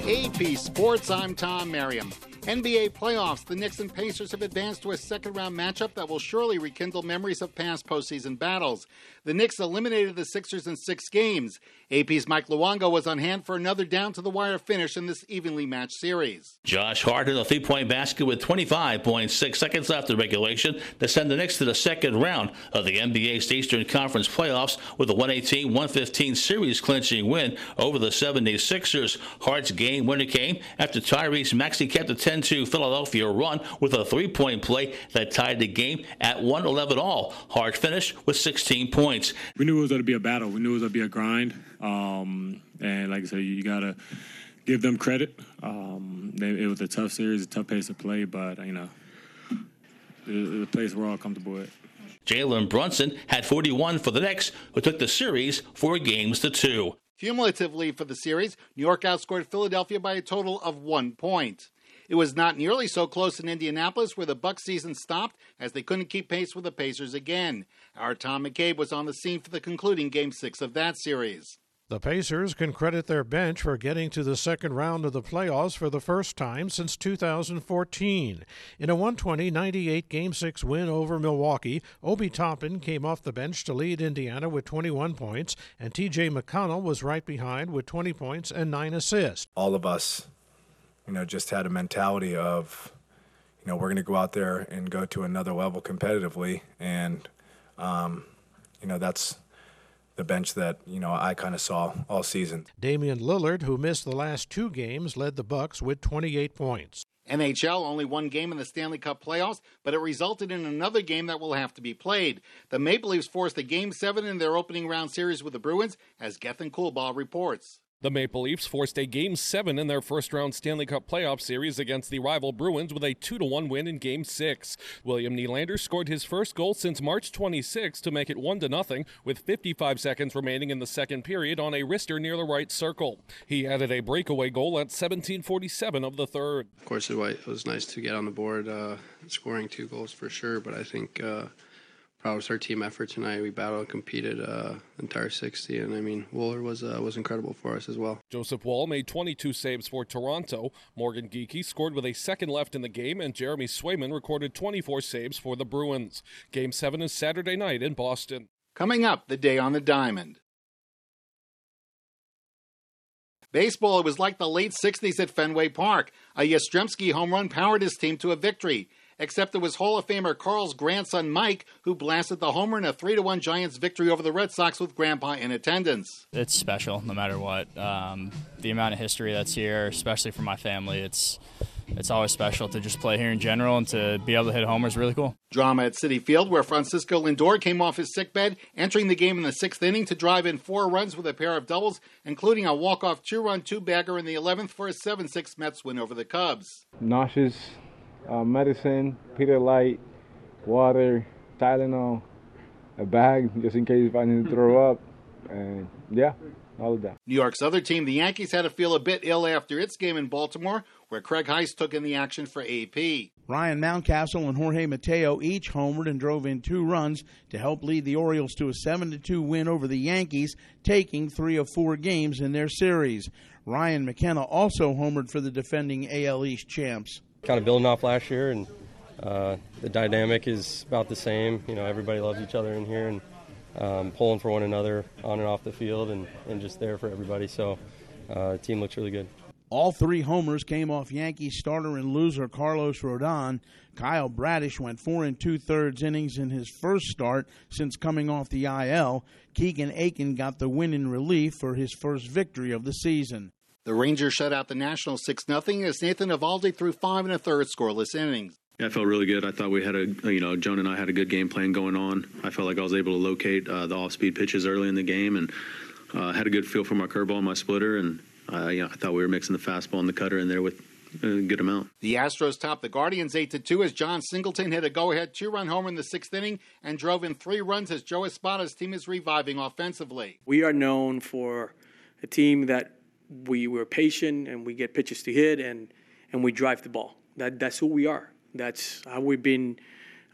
AP Sports, I'm Tom Merriam. NBA playoffs, the Knicks and Pacers have advanced to a second-round matchup that will surely rekindle memories of past postseason battles. The Knicks eliminated the Sixers in 6 games. AP's Mike Luongo was on hand for another down-to-the-wire finish in this evenly matched series. Josh Hart in a three-point basket with 25.6 seconds left in regulation to send the Knicks to the second round of the NBA's Eastern Conference playoffs with a 118-115 series-clinching win over the 76ers. Hart's game winner came after Tyrese Maxey kept a 10-2 Philadelphia run with a three-point play that tied the game at 111 all. Hart finished with 16 points. We knew it was going to be a battle. We knew it was going to be a grind. And like I said, you got to give them credit. It was a tough series, a tough pace to play, but, the place we're all comfortable with. Jalen Brunson had 41 for the Knicks, who took the series 4-2. Cumulatively for the series, New York outscored Philadelphia by a total of 1 point. It was not nearly so close in Indianapolis, where the Bucs season stopped as they couldn't keep pace with the Pacers again. Our Tom McCabe was on the scene for the concluding Game 6 of that series. The Pacers can credit their bench for getting to the second round of the playoffs for the first time since 2014. In a 120-98 Game 6 win over Milwaukee, Obi Toppin came off the bench to lead Indiana with 21 points, and T.J. McConnell was right behind with 20 points and 9 assists. All of us, just had a mentality of, we're going to go out there and go to another level competitively, and, that's the bench that, I kind of saw all season. Damian Lillard, who missed the last 2 games, led the Bucks with 28 points. NHL only 1 game in the Stanley Cup playoffs, but it resulted in another game that will have to be played. The Maple Leafs forced a Game 7 in their opening round series with the Bruins, as Gethin Coolbaugh reports. The Maple Leafs forced a Game 7 in their first-round Stanley Cup playoff series against the rival Bruins with a 2-1 win in Game 6. William Nylander scored his first goal since March 26 to make it 1-0 with 55 seconds remaining in the second period on a wrister near the right circle. He added a breakaway goal at 17:47 of the third. Of course, it was nice to get on the board, scoring 2 goals for sure, but I think proud of our team effort tonight. We battled and competed entire 60, and Wooler was incredible for us as well. Joseph Woll made 22 saves for Toronto. Morgan Geekie scored with a second left in the game, and Jeremy Swayman recorded 24 saves for the Bruins. Game 7 is Saturday night in Boston. Coming up, the day on the diamond. Baseball, it was like the late 60s at Fenway Park. A Yastrzemski home run powered his team to a victory. Except it was Hall of Famer Carl's grandson Mike who blasted the homer in a 3-1 Giants victory over the Red Sox with Grandpa in attendance. It's special no matter what. The amount of history that's here, especially for my family, it's always special to just play here in general, and to be able to hit homers is really cool. Drama at Citi Field, where Francisco Lindor came off his sickbed, entering the game in the 6th inning to drive in 4 runs with a pair of doubles, including a walk-off 2-run 2-bagger in the 11th for a 7-6 Mets win over the Cubs. Nauseous. Medicine, Pedialyte, water, Tylenol, a bag just in case if I need to throw up, and all of that. New York's other team, the Yankees, had to feel a bit ill after its game in Baltimore, where Craig Heist took in the action for AP. Ryan Mountcastle and Jorge Mateo each homered and drove in 2 runs to help lead the Orioles to a 7-2 win over the Yankees, taking 3 of 4 games in their series. Ryan McKenna also homered for the defending AL East champs. Kind of building off last year, and the dynamic is about the same. Everybody loves each other in here, and pulling for one another on and off the field, and just there for everybody. So the team looks really good. All 3 homers came off Yankees starter and loser Carlos Rodon. Kyle Bradish went 4 2/3 innings in his first start since coming off the IL. Keegan Aiken got the win in relief for his first victory of the season. The Rangers shut out the Nationals 6-0 as Nathan Eovaldi threw 5 1/3 scoreless innings. Yeah, I felt really good. I thought we had Joan and I had a good game plan going on. I felt like I was able to locate the off-speed pitches early in the game, and had a good feel for my curveball and my splitter, and I thought we were mixing the fastball and the cutter in there with a good amount. The Astros topped the Guardians 8-2 as John Singleton hit a go-ahead 2-run homer in the 6th inning and drove in 3 runs as Joe Espada's team is reviving offensively. We are known for a team that we were patient and we get pitches to hit and we drive the ball. That's who we are. That's how we've been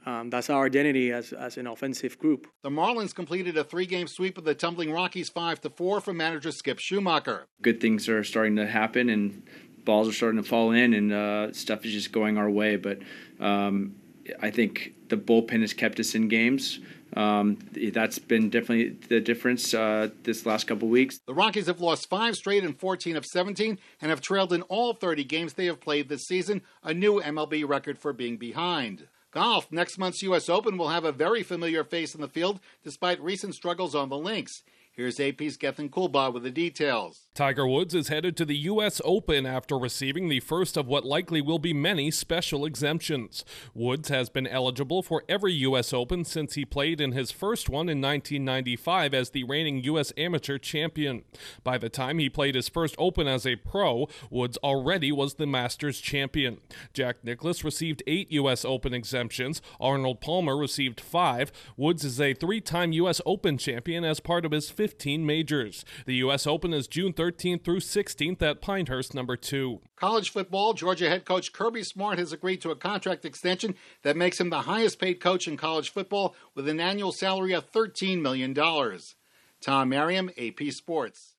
That's our identity as an offensive group. The Marlins completed a 3-game sweep of the tumbling Rockies 5-4 from manager Skip Schumacher. Good things are starting to happen, and balls are starting to fall in, and stuff is just going our way. But I think the bullpen has kept us in games. That's been definitely the difference this last couple weeks. The Rockies have lost 5 straight in 14 of 17 and have trailed in all 30 games they have played this season, a new MLB record for being behind. Golf. Next month's U.S. Open will have a very familiar face in the field despite recent struggles on the links. Here's AP's Gethin Kulba with the details. Tiger Woods is headed to the U.S. Open after receiving the first of what likely will be many special exemptions. Woods has been eligible for every U.S. Open since he played in his first one in 1995 as the reigning U.S. amateur champion. By the time he played his first Open as a pro, Woods already was the Masters champion. Jack Nicklaus received 8 U.S. Open exemptions. Arnold Palmer received 5. Woods is a 3-time U.S. Open champion as part of his 15 majors. The U.S. Open is June 13th through 16th at Pinehurst No. 2. College football. Georgia head coach Kirby Smart has agreed to a contract extension that makes him the highest paid coach in college football with an annual salary of $13 million. Tom Merriam, AP Sports.